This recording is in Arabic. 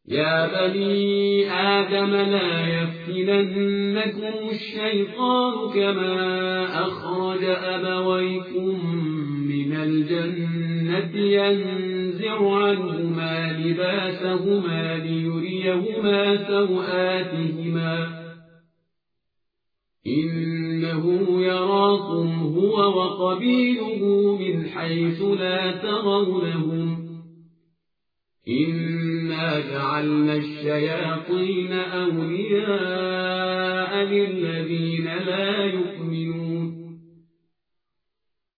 يا بني آدم لا يفتننكم الشيطان كما أخرج أبويكم من الجنة ينزع عنهما لباسهما ليريهما سوآتهما إنه يراكم هو وقبيله من حيث لا ترونهم إنا جعلنا الشياطين أولياء للذين لا يؤمنون